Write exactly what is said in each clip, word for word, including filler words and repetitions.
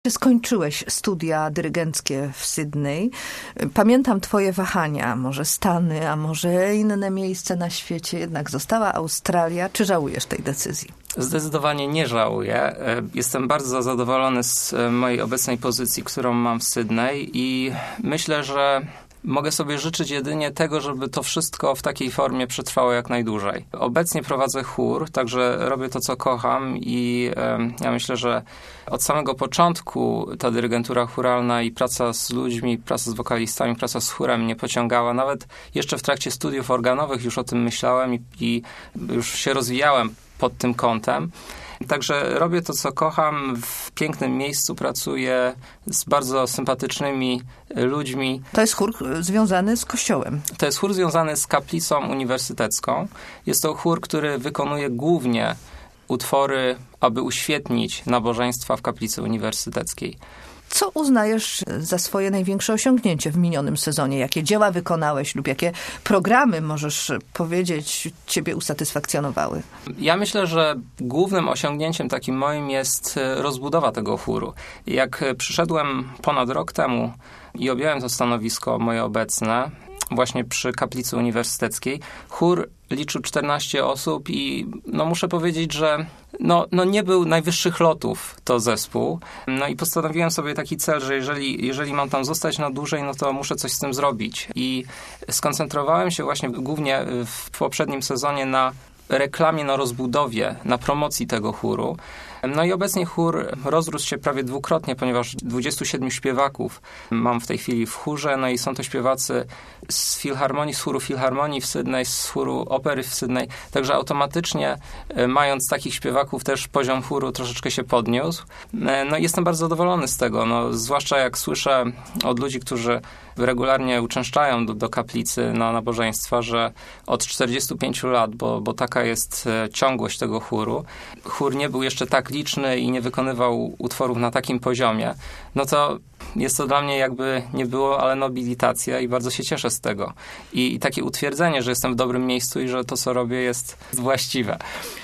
skończyłeś studia dyrygenckie w Sydney. Pamiętam twoje wahania, może Stany, a może inne miejsce na świecie. Jednak została Australia. Czy żałujesz tej decyzji? Zdecydowanie nie żałuję. Jestem bardzo zadowolony z mojej obecnej pozycji, którą mam w Sydney i myślę, że mogę sobie życzyć jedynie tego, żeby to wszystko w takiej formie przetrwało jak najdłużej. Obecnie prowadzę chór, także robię to, co kocham i e, ja myślę, że od samego początku ta dyrygentura chóralna i praca z ludźmi, praca z wokalistami, praca z chórem mnie pociągała. Nawet jeszcze w trakcie studiów organowych już o tym myślałem i, i już się rozwijałem pod tym kątem. Także robię to, co kocham, w pięknym miejscu pracuję z bardzo sympatycznymi ludźmi. To jest chór związany z kościołem. To jest chór związany z kaplicą uniwersytecką. Jest to chór, który wykonuje głównie utwory, aby uświetnić nabożeństwa w kaplicy uniwersyteckiej. Co uznajesz za swoje największe osiągnięcie w minionym sezonie? Jakie dzieła wykonałeś lub jakie programy, możesz powiedzieć, ciebie usatysfakcjonowały? Ja myślę, że głównym osiągnięciem takim moim jest rozbudowa tego chóru. Jak przyszedłem ponad rok temu i objąłem to stanowisko moje obecne, właśnie przy kaplicy uniwersyteckiej, chór liczył czternaście osób i no muszę powiedzieć, że no, no nie był najwyższych lotów to zespół. No i postanowiłem sobie taki cel, że jeżeli, jeżeli mam tam zostać na dłużej, no to muszę coś z tym zrobić. I skoncentrowałem się właśnie głównie w poprzednim sezonie na reklamie, na rozbudowie, na promocji tego chóru. No i obecnie chór rozrósł się prawie dwukrotnie, ponieważ dwudziestu siedmiu śpiewaków mam w tej chwili w chórze, no i są to śpiewacy z filharmonii, z chóru filharmonii w Sydney, z chóru opery w Sydney, także automatycznie mając takich śpiewaków też poziom chóru troszeczkę się podniósł. No i jestem bardzo zadowolony z tego, no zwłaszcza jak słyszę od ludzi, którzy regularnie uczęszczają do, do kaplicy na nabożeństwa, że od czterdziestu pięciu lat, bo, bo taka jest ciągłość tego chóru, chór nie był jeszcze tak liczny i nie wykonywał utworów na takim poziomie, no to jest to dla mnie jakby nie było, ale nobilitacja i bardzo się cieszę z tego. I, i takie utwierdzenie, że jestem w dobrym miejscu i że to, co robię, jest właściwe.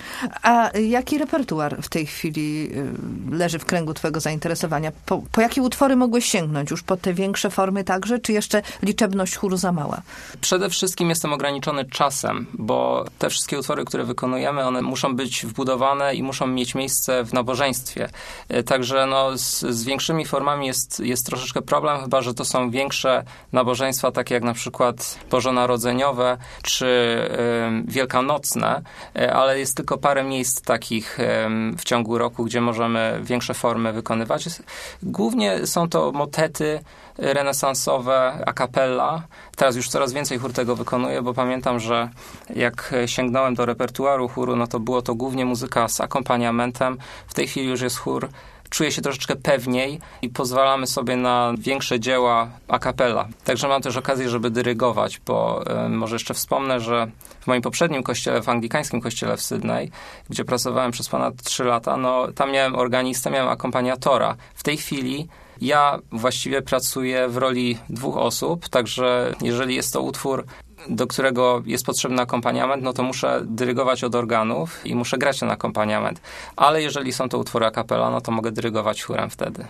A jaki repertuar w tej chwili leży w kręgu twojego zainteresowania? Po, po jakie utwory mogłeś sięgnąć? Już po te większe formy także? Czy jeszcze liczebność chóru za mała? Przede wszystkim jestem ograniczony czasem, bo te wszystkie utwory, które wykonujemy, one muszą być wbudowane i muszą mieć miejsce w nabożeństwie. Także no, z, z większymi formami jest, jest troszeczkę problem, chyba że to są większe nabożeństwa, takie jak na przykład bożonarodzeniowe czy y, wielkanocne, y, ale jest tylko parę parę miejsc takich w ciągu roku, gdzie możemy większe formy wykonywać. Głównie są to motety renesansowe, a cappella. Teraz już coraz więcej chór tego wykonuje, bo pamiętam, że jak sięgnąłem do repertuaru chóru, no to było to głównie muzyka z akompaniamentem. W tej chwili już jest chór, czuję się troszeczkę pewniej i pozwalamy sobie na większe dzieła a cappella. Także mam też okazję, żeby dyrygować, bo y, może jeszcze wspomnę, że w moim poprzednim kościele, w anglikańskim kościele w Sydney, gdzie pracowałem przez ponad trzy lata, no tam miałem organistę, miałem akompaniatora. W tej chwili ja właściwie pracuję w roli dwóch osób, także jeżeli jest to utwór, do którego jest potrzebny akompaniament, no to muszę dyrygować od organów i muszę grać ten akompaniament. Ale jeżeli są to utwory a cappella, no to mogę dyrygować chórem wtedy.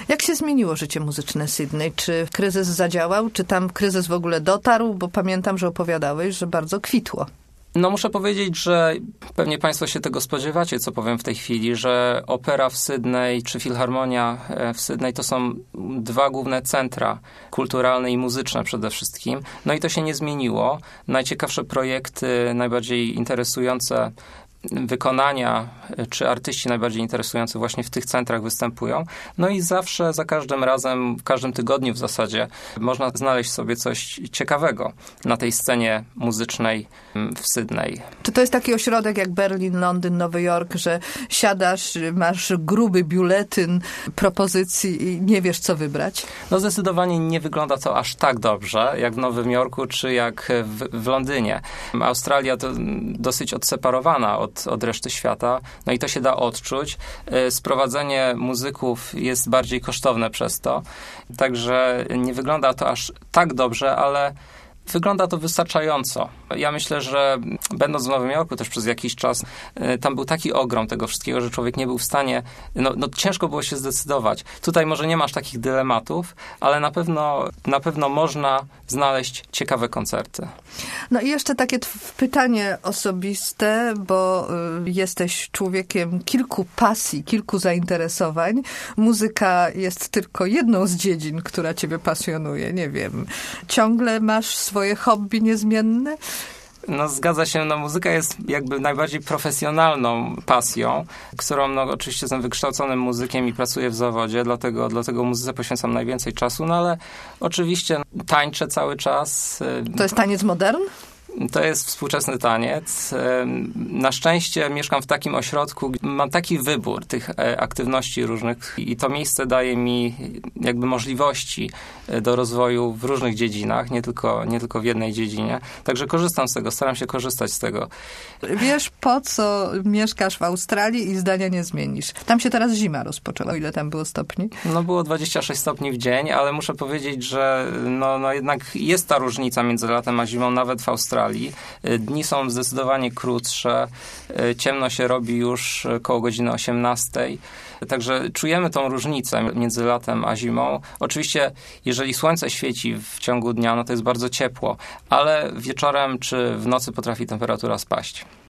Jak się zmieniło życie muzyczne Sydney? Czy kryzys zadziałał? Czy tam kryzys w ogóle dotarł? Bo pamiętam, że opowiadałeś, że bardzo kwitło. No muszę powiedzieć, że pewnie państwo się tego spodziewacie, co powiem w tej chwili, że opera w Sydney czy filharmonia w Sydney to są dwa główne centra kulturalne i muzyczne przede wszystkim. No i to się nie zmieniło. Najciekawsze projekty, najbardziej interesujące wykonania, czy artyści najbardziej interesujący właśnie w tych centrach występują. No i zawsze, za każdym razem, w każdym tygodniu w zasadzie można znaleźć sobie coś ciekawego na tej scenie muzycznej w Sydney. Czy to jest taki ośrodek jak Berlin, Londyn, Nowy Jork, że siadasz, masz gruby biuletyn propozycji i nie wiesz, co wybrać? No zdecydowanie nie wygląda to aż tak dobrze, jak w Nowym Jorku, czy jak w, w Londynie. Australia to dosyć odseparowana od od reszty świata, no i to się da odczuć. Sprowadzenie muzyków jest bardziej kosztowne przez to, także nie wygląda to aż tak dobrze, ale wygląda to wystarczająco. Ja myślę, że będąc w Nowym Jorku też przez jakiś czas, tam był taki ogrom tego wszystkiego, że człowiek nie był w stanie, no, no ciężko było się zdecydować. Tutaj może nie masz takich dylematów, ale na pewno, na pewno można znaleźć ciekawe koncerty. No i jeszcze takie pytanie osobiste, bo y, jesteś człowiekiem kilku pasji, kilku zainteresowań. Muzyka jest tylko jedną z dziedzin, która ciebie pasjonuje. Nie wiem, ciągle masz swoje hobby niezmienne? No zgadza się, no muzyka jest jakby najbardziej profesjonalną pasją, którą no oczywiście jestem wykształconym muzykiem i pracuję w zawodzie, dlatego, dlatego muzyce poświęcam najwięcej czasu, no ale oczywiście tańczę cały czas. To jest taniec modern? To jest współczesny taniec. Na szczęście mieszkam w takim ośrodku, mam taki wybór tych aktywności różnych i to miejsce daje mi jakby możliwości do rozwoju w różnych dziedzinach, nie tylko, nie tylko w jednej dziedzinie. Także korzystam z tego, staram się korzystać z tego. Wiesz, po co mieszkasz w Australii i zdania nie zmienisz? Tam się teraz zima rozpoczęła. Ile tam było stopni? No było dwadzieścia sześć stopni w dzień, ale muszę powiedzieć, że no, no jednak jest ta różnica między latem a zimą, nawet w Australii. Dni są zdecydowanie krótsze, ciemno się robi już koło godziny osiemnastej, także czujemy tą różnicę między latem a zimą. Oczywiście, jeżeli słońce świeci w ciągu dnia, no to jest bardzo ciepło, ale wieczorem czy w nocy potrafi temperatura spaść.